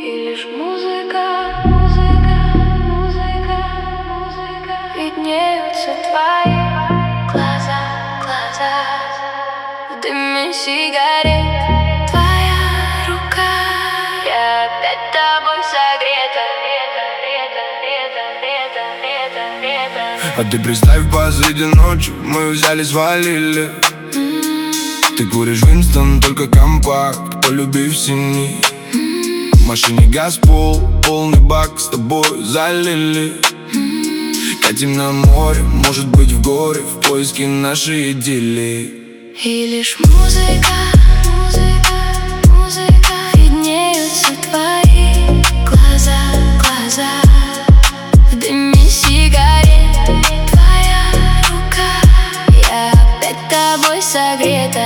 И лишь музыка, музыка, музыка, музыка. Виднеются твои глаза, глаза в дыме сигарет. Твоя рука, я опять тобой согрета. А ты представь, посреди ночи мы взяли, свалили. Ты куришь Винстон, только компакт, полюбив синий. В машине газ полный бак, с тобой залили. Катим на море, может быть в горе, в поиске нашей идиллии. И лишь музыка, музыка, музыка. Виднеются твои глаза, глаза в дыме сигарет. Твоя рука, я опять тобой согрета.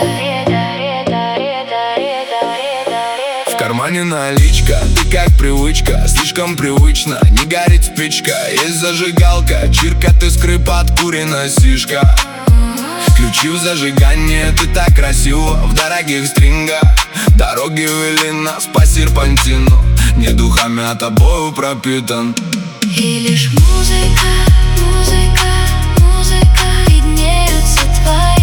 В кармане наличка, ты как привычка, слишком привычно, не горит спичка. Есть зажигалка, чирка, ты скрипа, откурена сишка. Ключи в зажигание, ты так красиво в дорогих стрингах. Дороги вели нас по серпантину, не духами, а тобою пропитан. И лишь музыка, музыка, музыка. Виднеются твои